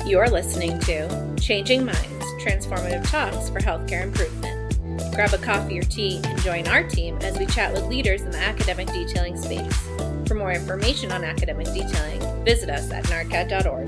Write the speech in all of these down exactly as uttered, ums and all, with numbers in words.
You're listening to Changing Minds, Transformative Talks for Healthcare Improvement. Grab a coffee or tea and join our team as we chat with leaders in the academic detailing space. For more information on academic detailing, visit us at narcad dot org.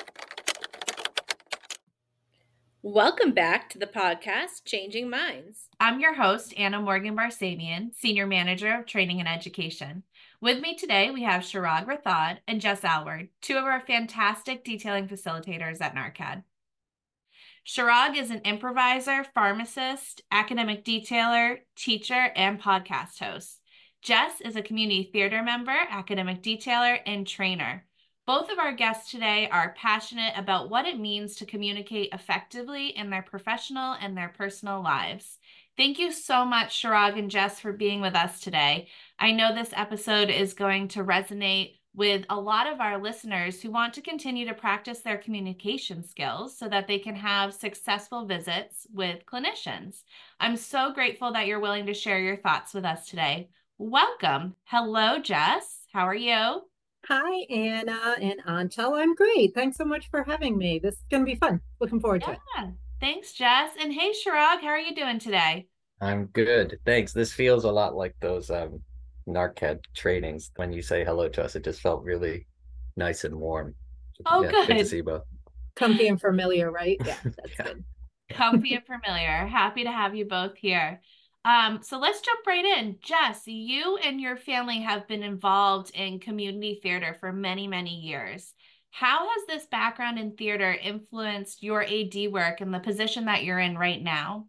Welcome back to the podcast, Changing Minds. I'm your host, Anna Morgan Barsamian, Senior Manager of Training and Education. With me today, we have Chirag Rathod and Jess Alward, two of our fantastic detailing facilitators at NARCAD. Chirag is an improviser, pharmacist, academic detailer, teacher, and podcast host. Jess is a community theater member, academic detailer, and trainer. Both of our guests today are passionate about what it means to communicate effectively in their professional and their personal lives. Thank you so much, Chirag and Jess, for being with us today. I know this episode is going to resonate with a lot of our listeners who want to continue to practice their communication skills so that they can have successful visits with clinicians. I'm so grateful that you're willing to share your thoughts with us today. Welcome. Hello, Jess. How are you? Hi, Anna and Anchal. I'm great. Thanks so much for having me. This is going to be fun. Looking forward yeah. to it. Thanks, Jess. And hey, Chirag, how are you doing today? I'm good. Thanks. This feels a lot like those um, NARCAD trainings. When you say hello to us, it just felt really nice and warm. Oh, yeah, good. Good to see you both. Comfy and familiar, right? Yeah, that's yeah. good. Comfy and familiar. Happy to have you both here. Um, so let's jump right in. Jess, you and your family have been involved in community theater for many, many years. How has this background in theater influenced your A D work and the position that you're in right now?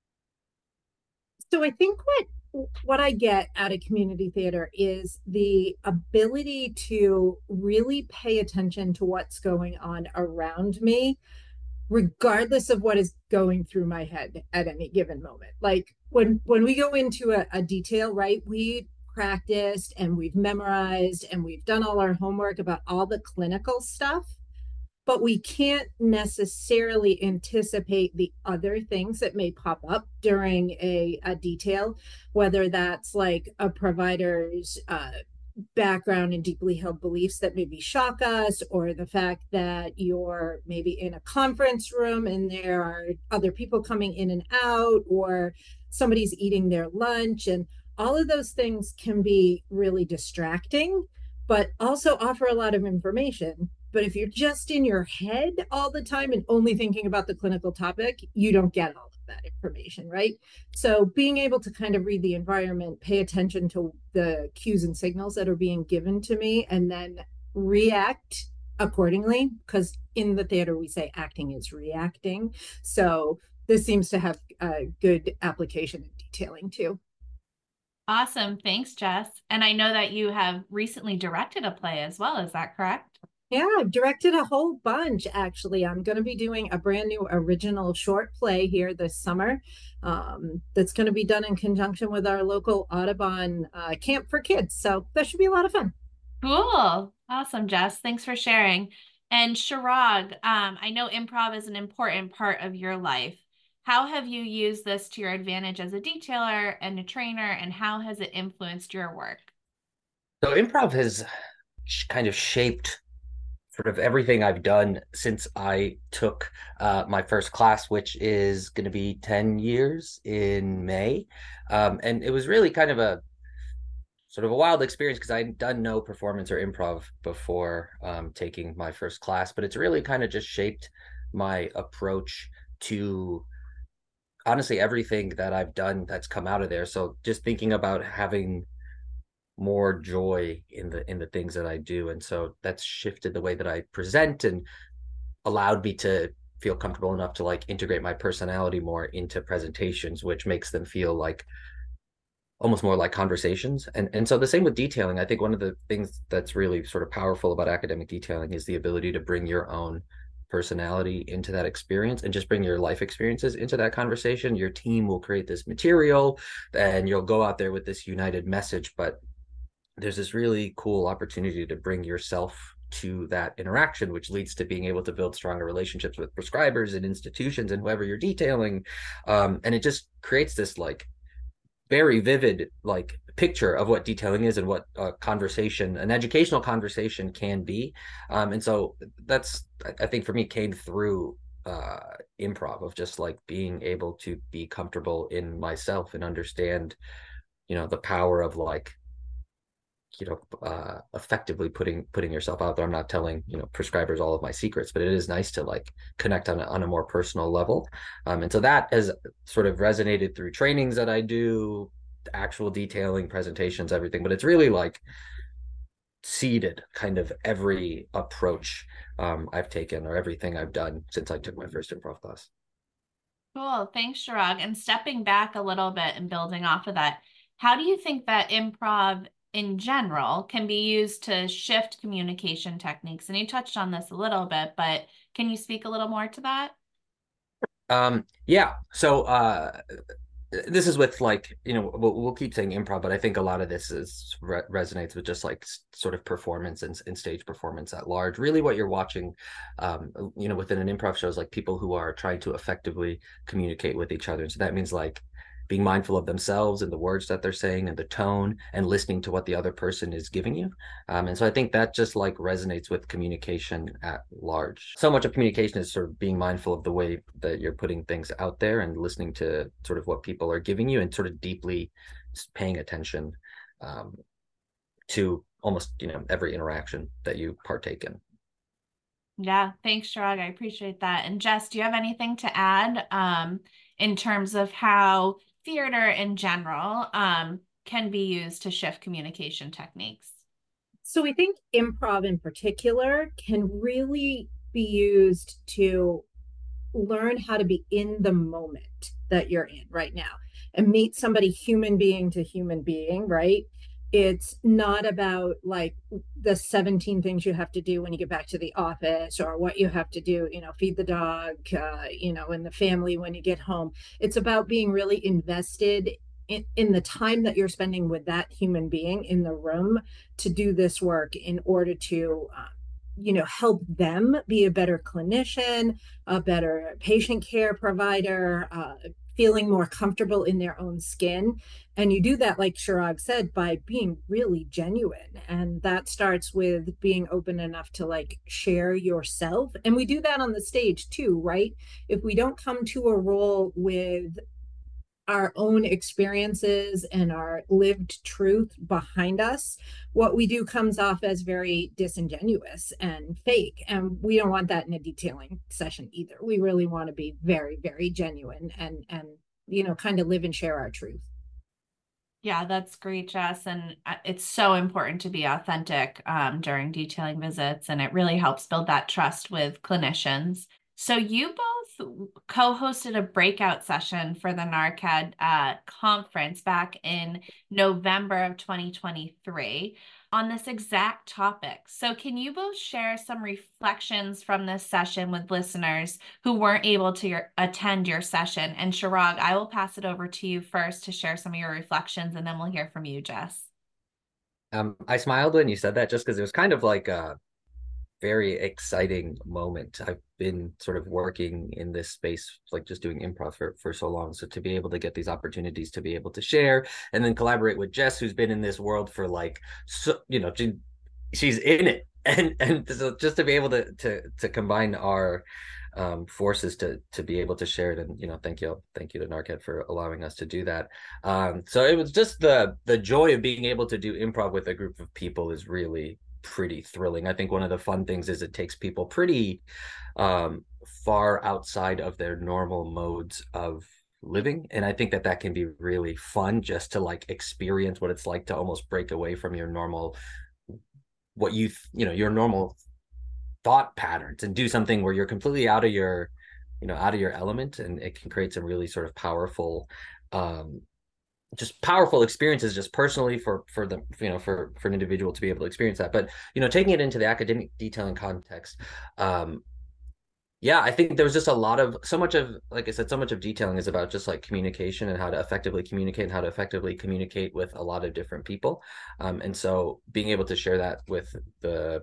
So I think what what I get out of community theater is the ability to really pay attention to what's going on around me, regardless of what is going through my head at any given moment. Like when when we go into a, a detail, right, we practiced and we've memorized and we've done all our homework about all the clinical stuff, but we can't necessarily anticipate the other things that may pop up during a, a detail, whether that's like a provider's uh, background and deeply held beliefs that maybe shock us, or the fact that you're maybe in a conference room and there are other people coming in and out, or somebody's eating their lunch. And all of those things can be really distracting, but also offer a lot of information. But if you're just in your head all the time and only thinking about the clinical topic, you don't get all of that information, right? So being able to kind of read the environment, pay attention to the cues and signals that are being given to me, and then react accordingly, because in the theater we say acting is reacting. So this seems to have a good application in detailing too. Awesome. Thanks, Jess. And I know that you have recently directed a play as well. Is that correct? Yeah, I've directed a whole bunch, actually. I'm going to be doing a brand new original short play here this summer um, that's going to be done in conjunction with our local Audubon uh, Camp for Kids. So that should be a lot of fun. Cool. Awesome, Jess. Thanks for sharing. And Chirag, um, I know improv is an important part of your life. How have you used this to your advantage as a detailer and a trainer, and how has it influenced your work? So improv has kind of shaped sort of everything I've done since I took uh, my first class, which is going to be ten years in May. Um, and it was really kind of a sort of a wild experience because I'd done no performance or improv before um, taking my first class, but it's really kind of just shaped my approach to honestly everything that I've done that's come out of there. So just thinking about having more joy in the in the things that I do, and so that's shifted the way that I present and allowed me to feel comfortable enough to like integrate my personality more into presentations, which makes them feel like almost more like conversations. And and so the same with detailing. I think one of the things that's really sort of powerful about academic detailing is the ability to bring your own personality into that experience and just bring your life experiences into that conversation. Your team will create this material and you'll go out there with this united message, but there's this really cool opportunity to bring yourself to that interaction, which leads to being able to build stronger relationships with prescribers and institutions and whoever you're detailing. Um, and it just creates this like very vivid like picture of what detailing is and what a conversation, an educational conversation can be. Um, and so that's, I think for me, came through uh, improv, of just like being able to be comfortable in myself and understand, you know, the power of like, you know, uh, effectively putting putting yourself out there. I'm not telling, you know, prescribers all of my secrets, but it is nice to like connect on a, on a more personal level. Um, and so that has sort of resonated through trainings that I do, actual detailing, presentations, everything. But it's really like seeded kind of every approach um, I've taken, or everything I've done since I took my first improv class. Cool. Thanks, Chirag. And stepping back a little bit and building off of that, how do you think that improv in general can be used to shift communication techniques? And you touched on this a little bit, but can you speak a little more to that? Um, yeah. So uh, this is with like, you know, we'll, we'll keep saying improv, but I think a lot of this is re- resonates with just like sort of performance and, and stage performance at large. Really what you're watching, um, you know, within an improv show is like people who are trying to effectively communicate with each other. And so that means like being mindful of themselves and the words that they're saying and the tone, and listening to what the other person is giving you. Um, and so I think that just like resonates with communication at large. So much of communication is sort of being mindful of the way that you're putting things out there and listening to sort of what people are giving you, and sort of deeply paying attention um, to almost, you know, every interaction that you partake in. Yeah, thanks, Chirag. I appreciate that. And Jess, do you have anything to add um, in terms of how theater in general um, can be used to shift communication techniques? So I think improv in particular can really be used to learn how to be in the moment that you're in right now and meet somebody human being to human being, right? It's not about like the seventeen things you have to do when you get back to the office, or what you have to do, you know, feed the dog, uh, you know, and the family when you get home. It's about being really invested in, in the time that you're spending with that human being in the room to do this work in order to, um, you know, help them be a better clinician, a better patient care provider, uh, feeling more comfortable in their own skin. And you do that, like Chirag said, by being really genuine. And that starts with being open enough to like share yourself. And we do that on the stage too, right? If we don't come to a role with our own experiences and our lived truth behind us, what we do comes off as very disingenuous and fake. And we don't want that in a detailing session either. We really want to be very, very genuine and, and, you know, kind of live and share our truth. Yeah, that's great, Jess. And it's so important to be authentic um, during detailing visits, and it really helps build that trust with clinicians. So you both co-hosted a breakout session for the NARCAD uh, conference back in November of twenty twenty-three on this exact topic. So can you both share some reflections from this session with listeners who weren't able to your, attend your session? And Chirag, I will pass it over to you first to share some of your reflections, and then we'll hear from you, Jess. Um, I smiled when you said that, just because it was kind of like a very exciting moment. I've been sort of working in this space, like just doing improv for, for so long. So to be able to get these opportunities to be able to share and then collaborate with Jess, who's been in this world for like, so, you know, she, she's in it. And, and so just to be able to, to, to combine our um, forces to, to be able to share it. And, you know, thank you. Thank you to NARCAD for allowing us to do that. Um, so it was just the, the joy of being able to do improv with a group of people is really pretty thrilling. I think one of the fun things is it takes people pretty um, far outside of their normal modes of living. And I think that that can be really fun, just to like experience what it's like to almost break away from your normal, what you, you know, your normal thought patterns, and do something where you're completely out of your, you know, out of your element. And it can create some really sort of powerful um, just powerful experiences, just personally for for the you know for for an individual to be able to experience that. But you know, taking it into the academic detailing context, um yeah, I think there was just a lot of so much of, like I said, so much of detailing is about just like communication and how to effectively communicate and how to effectively communicate with a lot of different people. Um, and so being able to share that with the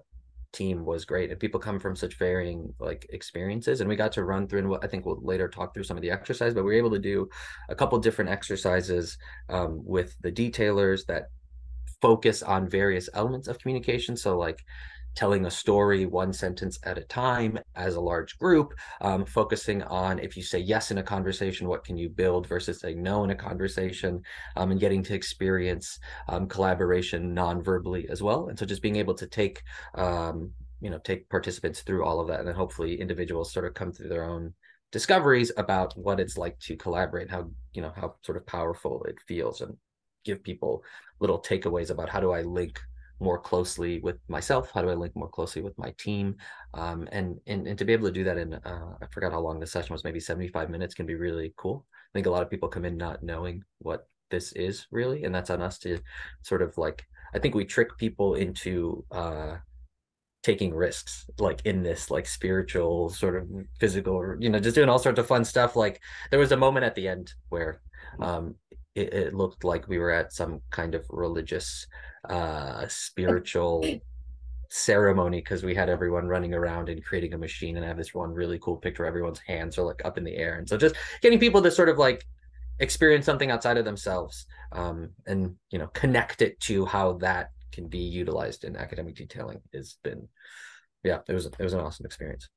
team was great, and people come from such varying like experiences, and we got to run through, and what I think we'll later talk through some of the exercise, but we were able to do a couple different exercises um, with the detailers that focus on various elements of communication. So like telling a story one sentence at a time as a large group, um, focusing on if you say yes in a conversation, what can you build versus saying no in a conversation, um, and getting to experience um, collaboration non-verbally as well. And so just being able to take, um, you know, take participants through all of that, and then hopefully individuals sort of come through their own discoveries about what it's like to collaborate, how, you know, how sort of powerful it feels, and give people little takeaways about how do I link more closely with myself, how do I link more closely with my team, um, and, and and to be able to do that in uh, I forgot how long the session was, maybe seventy-five minutes, can be really cool. I think a lot of people come in not knowing what this is really, and that's on us to sort of like, I think we trick people into uh, taking risks, like in this like spiritual sort of physical, you know, just doing all sorts of fun stuff. Like there was a moment at the end where um, it, it looked like we were at some kind of religious uh spiritual ceremony, because we had everyone running around and creating a machine, and I have this one really cool picture, everyone's hands are like up in the air, and so just getting people to sort of like experience something outside of themselves, um and you know, connect it to how that can be utilized in academic detailing has been, yeah, it was it was an awesome experience.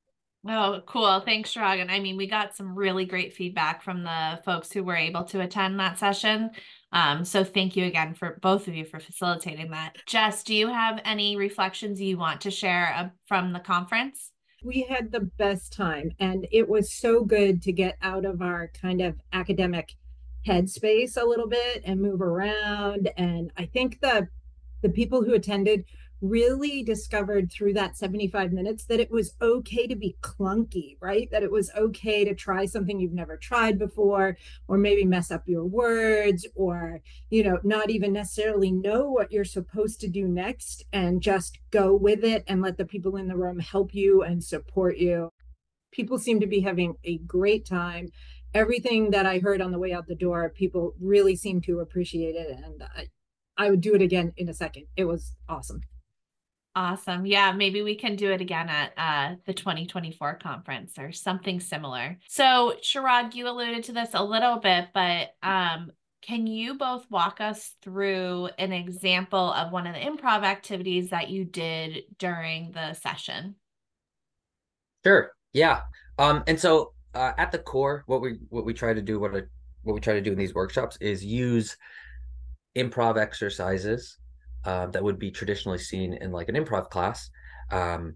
Oh, cool. Thanks, Chirag. And I mean, we got some really great feedback from the folks who were able to attend that session. Um, so thank you again for both of you for facilitating that. Jess, do you have any reflections you want to share uh, from the conference? We had the best time, and it was so good to get out of our kind of academic headspace a little bit and move around. And I think the the people who attended really discovered through that seventy-five minutes that it was okay to be clunky, right? That it was okay to try something you've never tried before, or maybe mess up your words, or, you know, not even necessarily know what you're supposed to do next, and just go with it and let the people in the room help you and support you. People seem to be having a great time. Everything that I heard on the way out the door, people really seem to appreciate it. And I, I would do it again in a second. It was awesome. Awesome. Yeah, maybe we can do it again at uh, the twenty twenty-four conference or something similar. So, Chirag, you alluded to this a little bit, but um, can you both walk us through an example of one of the improv activities that you did during the session? Sure. Yeah. Um, and so uh, at the core, what we what we try to do, what I, what we try to do in these workshops is use improv exercises uh, that would be traditionally seen in like an improv class, um,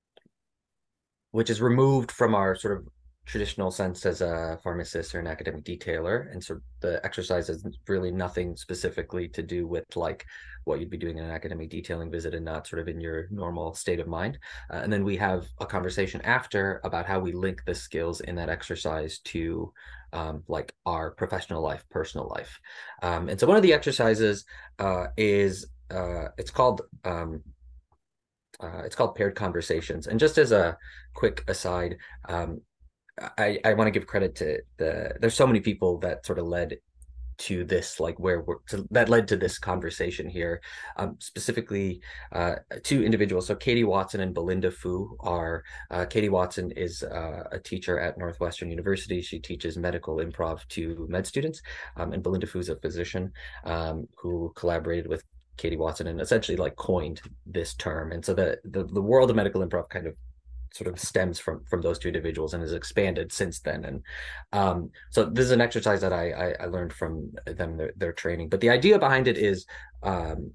which is removed from our sort of traditional sense as a pharmacist or an academic detailer. And so the exercise is really nothing specifically to do with like what you'd be doing in an academic detailing visit, and not sort of in your normal state of mind. Uh, and then we have a conversation after about how we link the skills in that exercise to um, like our professional life, personal life. Um, and so one of the exercises uh, is, uh, it's called, um, uh, it's called paired conversations. And just as a quick aside, um, I, I want to give credit to the, there's so many people that sort of led to this, like where we're, to, that led to this conversation here, um, specifically uh, two individuals. So Katie Watson and Belinda Fu are, uh, Katie Watson is uh, a teacher at Northwestern University. She teaches medical improv to med students. Um, and Belinda Fu is a physician um, who collaborated with Katie Watson and essentially like coined this term. And so the, the, the world of medical improv kind of sort of stems from from those two individuals and has expanded since then. And um, so this is an exercise that I, I I learned from them, their, their training. But the idea behind it is, um,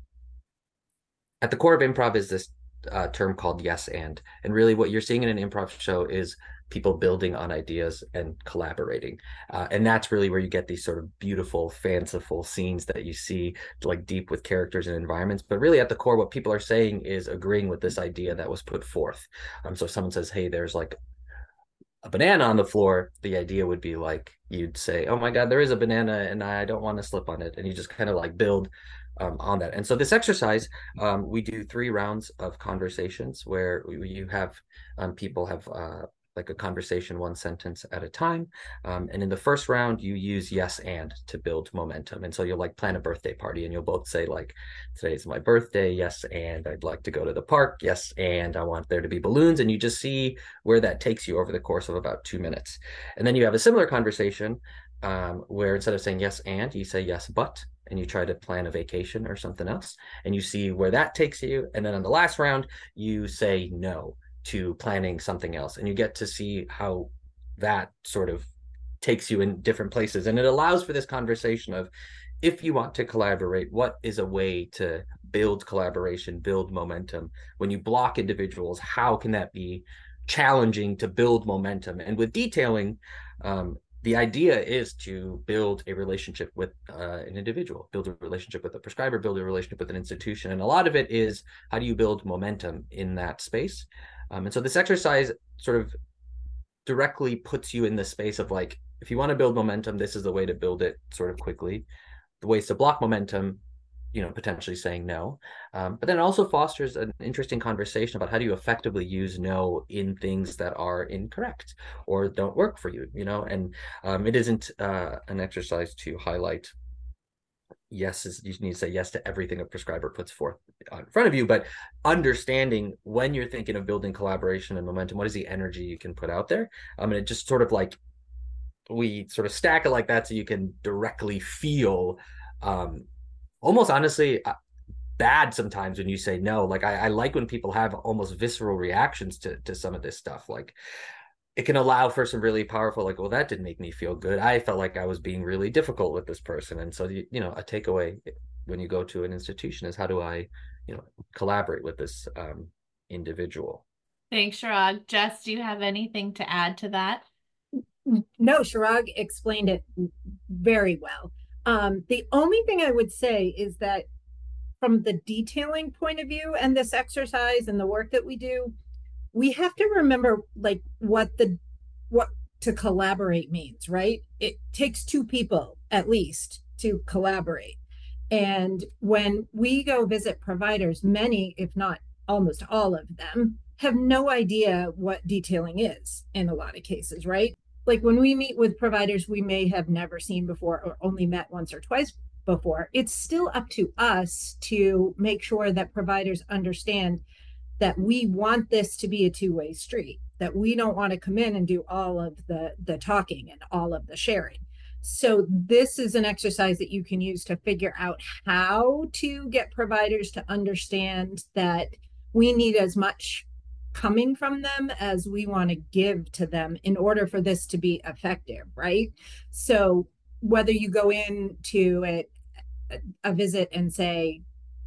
at the core of improv is this uh, term called yes and. And really what you're seeing in an improv show is people building on ideas and collaborating. Uh, and that's really where you get these sort of beautiful, fanciful scenes that you see like deep with characters and environments. But really at the core, what people are saying is agreeing with this idea that was put forth. Um, so if someone says, hey, there's like a banana on the floor, the idea would be like, you'd say, oh my God, there is a banana and I don't want to slip on it. And you just kind of like build Um, on that. And so this exercise, um, we do three rounds of conversations where we, you have um, people have uh, like a conversation, one sentence at a time. Um, and in the first round, you use yes and to build momentum. And so you'll like plan a birthday party and you'll both say like, today's my birthday, yes, and I'd like to go to the park, yes, and I want there to be balloons. And you just see where that takes you over the course of about two minutes. And then you have a similar conversation um, where instead of saying yes and, you say yes but, and you try to plan a vacation or something else, and you see where that takes you. And then on the last round, you say no to planning something else, and you get to see how that sort of takes you in different places. And it allows for this conversation of, if you want to collaborate, what is a way to build collaboration, build momentum? When you block individuals, how can that be challenging to build momentum? And with detailing, um, the idea is to build a relationship with uh, an individual, build a relationship with a prescriber, build a relationship with an institution. And a lot of it is, how do you build momentum in that space? Um, and so this exercise sort of directly puts you in the space of like, if you want to build momentum, this is the way to build it sort of quickly. The ways to block momentum, you know, potentially saying no. Um, but then it also fosters an interesting conversation about how do you effectively use no in things that are incorrect or don't work for you, you know, and um, it isn't uh, an exercise to highlight yes, is, you need to say yes to everything a prescriber puts forth in front of you, but understanding when you're thinking of building collaboration and momentum, what is the energy you can put out there? I mean, it just sort of like, we sort of stack it like that so you can directly feel um, almost honestly uh, bad sometimes when you say no. Like I, I like when people have almost visceral reactions to, to some of this stuff. Like it can allow for some really powerful, like, well, that didn't make me feel good. I felt like I was being really difficult with this person. And so, you, you know, a takeaway when you go to an institution is, how do I, you know, collaborate with this um, individual? Thanks, Chirag. Jess, do you have anything to add to that? No, Chirag explained it very well. Um, the only thing I would say is that from the detailing point of view and this exercise and the work that we do, we have to remember like what the what to collaborate means, right? It takes two people at least to collaborate. And when we go visit providers, many, if not almost all of them, have no idea what detailing is in a lot of cases, right? Like when we meet with providers we may have never seen before or only met once or twice before, it's still up to us to make sure that providers understand that we want this to be a two-way street, that we don't want to come in and do all of the the talking and all of the sharing. So this is an exercise that you can use to figure out how to get providers to understand that we need as much coming from them as we want to give to them in order for this to be effective, right? So whether you go into a, a visit and say,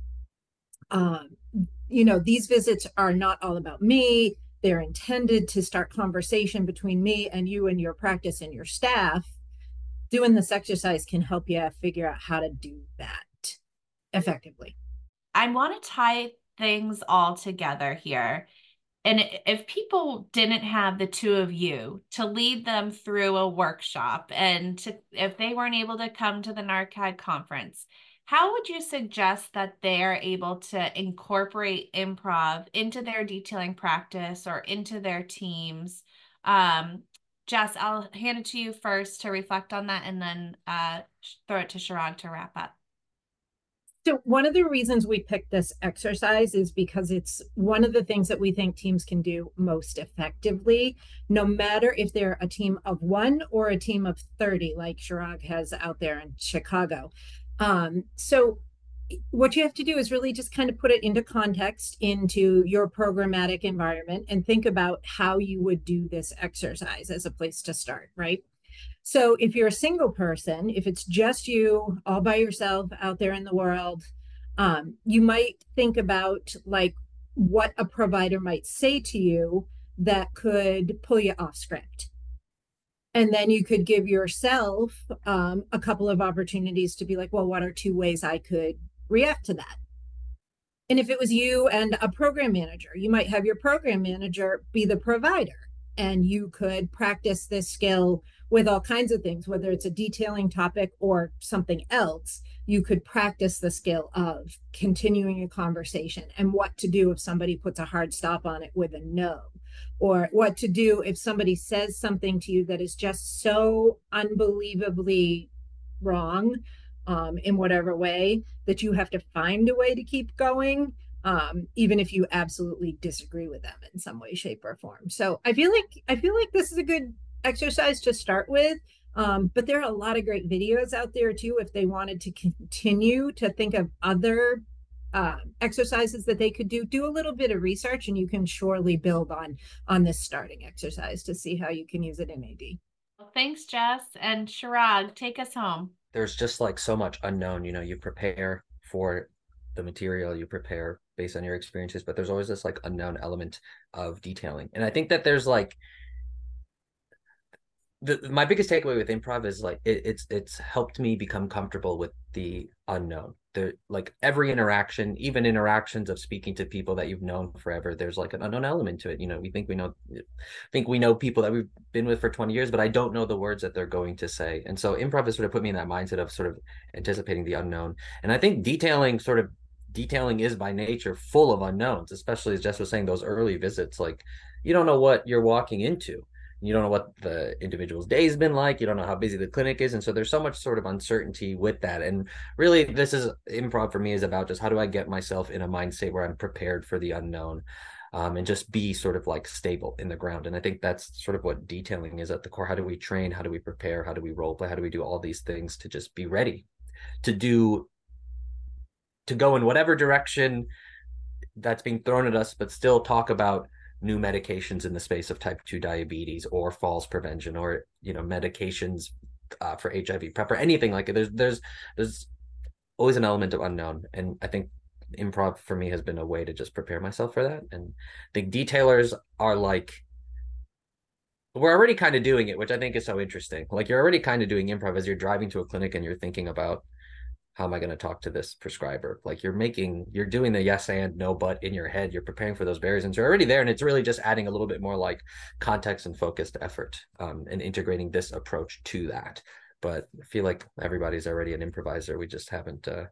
um, you know, these visits are not all about me. They're intended to start conversation between me and you and your practice and your staff. Doing this exercise can help you figure out how to do that effectively. I want to tie things all together here. And if people didn't have the two of you to lead them through a workshop, and to, if they weren't able to come to the NARCAD conference, how would you suggest that they're able to incorporate improv into their detailing practice or into their teams? Um, Jess, I'll hand it to you first to reflect on that, and then uh, throw it to Chirag to wrap up. So one of the reasons we picked this exercise is because it's one of the things that we think teams can do most effectively, no matter if they're a team of one or a team of thirty, like Chirag has out there in Chicago. Um, so what you have to do is really just kind of put it into context into your programmatic environment and think about how you would do this exercise as a place to start, right? So if you're a single person, if it's just you all by yourself out there in the world, um, you might think about like what a provider might say to you that could pull you off script. And then you could give yourself um, a couple of opportunities to be like, well, what are two ways I could react to that? And if it was you and a program manager, you might have your program manager be the provider, and you could practice this skill with all kinds of things, whether it's a detailing topic or something else. You could practice the skill of continuing a conversation and what to do if somebody puts a hard stop on it with a no. or what to do if somebody says something to you that is just so unbelievably wrong, um, in whatever way, that you have to find a way to keep going, um, even if you absolutely disagree with them in some way, shape, or form. So I feel like I feel like this is a good exercise to start with. Um, but there are a lot of great videos out there too, if they wanted to continue to think of other uh, exercises that they could do. Do a little bit of research, and you can surely build on on this starting exercise to see how you can use it in A D. Well, thanks, Jess. And Chirag, take us home. There's just like so much unknown. You know, you prepare for the material, you prepare based on your experiences, but there's always this like unknown element of detailing. And I think that there's like the my biggest takeaway with improv is like it, it's it's helped me become comfortable with the unknown. The like every interaction, even interactions of speaking to people that you've known forever, there's like an unknown element to it. You know, we think we know think we know people that we've been with for twenty years, but I don't know the words that they're going to say. And so improv has sort of put me in that mindset of sort of anticipating the unknown. And I think detailing sort of detailing is by nature full of unknowns, especially as Jess was saying, those early visits, like you don't know what you're walking into. You don't know what the individual's day's been like. You don't know how busy the clinic is. And so there's so much sort of uncertainty with that. And really, this is improv for me is about just how do I get myself in a mind state where I'm prepared for the unknown, um, and just be sort of like stable in the ground. And I think that's sort of what detailing is at the core. How do we train? How do we prepare? How do we role play? How do we do all these things to just be ready to do, to go in whatever direction that's being thrown at us, but still talk about new medications in the space of type two diabetes or falls prevention, or, you know, medications uh, for H I V prep or anything like it. There's, there's, there's always an element of unknown. And I think improv for me has been a way to just prepare myself for that. And the detailers are like, we're already kind of doing it, which I think is so interesting. Like you're already kind of doing improv as you're driving to a clinic and you're thinking about, how am I going to talk to this prescriber? Like you're making, you're doing the yes and no but in your head. You're preparing for those barriers, and you're already there. And it's really just adding a little bit more like context and focused effort, um, and integrating this approach to that. But I feel like everybody's already an improviser. We just haven't uh,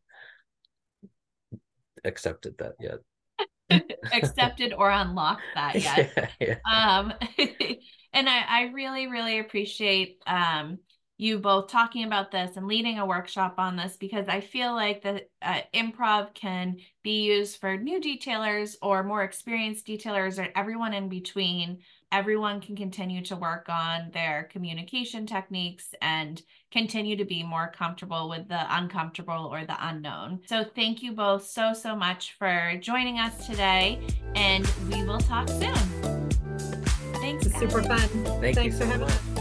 accepted that yet. Accepted or unlocked that yet. yeah, yeah. Um, and I, I really, really appreciate um, you both talking about this and leading a workshop on this, because I feel like the uh, improv can be used for new detailers or more experienced detailers or everyone in between. Everyone can continue to work on their communication techniques and continue to be more comfortable with the uncomfortable or the unknown. So thank you both so, so much for joining us today, and we will talk soon. Thanks. It's super fun. Thank Thanks you for so having much. us.